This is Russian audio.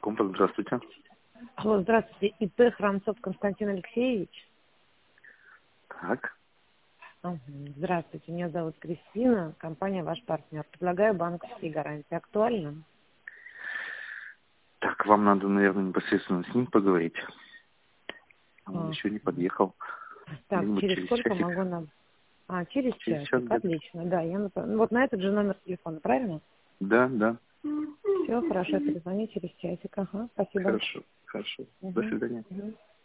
Компас, здравствуйте. Алло, здравствуйте. ИП Храмцов Константин Алексеевич. Так, Здравствуйте, меня зовут Кристина, компания «Ваш партнер». Предлагаю банковские гарантии. Актуально? так, вам надо, наверное, непосредственно с ним поговорить. Он еще не подъехал. Так, Где-нибудь через через сколько часик. могу нам? через Через час часик. где-то. Отлично, да. Вот на этот же номер телефона, правильно? Да, да. Все, хорошо, перезвоню через часик. Ага, спасибо. Хорошо, хорошо. До Мгм. свидания. Мгм.